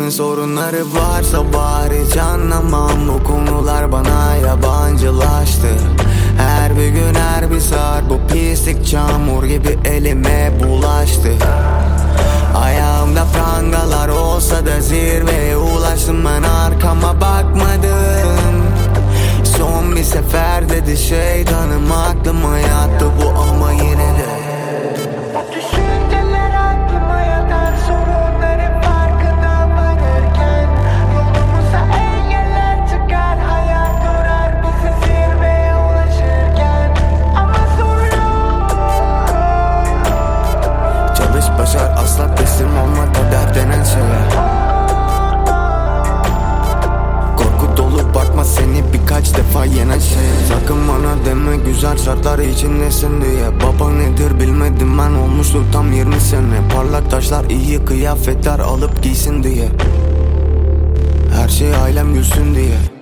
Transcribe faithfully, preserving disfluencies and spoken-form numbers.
Kimin sorunları varsa var, hiç anlamam. Bu konular bana yabancılaştı. Her bir gün her bir saat bu pislik çamur gibi elime bulaştı. Ayağımda prangalar olsa da zirveye ulaştım, ben arkama bakmadım. Son bir sefer dedi şeytanım, aklıma yattı bu ama yine de Düşünceler aklıma yatar, sorunların farkına varırken. Yolumuza engeller çıkar, hayat durar bizi zirveye ulaşırken. Ama sorun çalış başar, asla teslim olma, kader denen şeye. Korku dolu bakma seni birkaç defa yenen şey. Sakın bana deme güzel şartlar içindesin diye. Baba nedir bilmedim ben, olmuştur tam yirmi sene. Parlak taşlar iyi kıyafetler alıp giysin diye. Her şey ailem gülsün diye.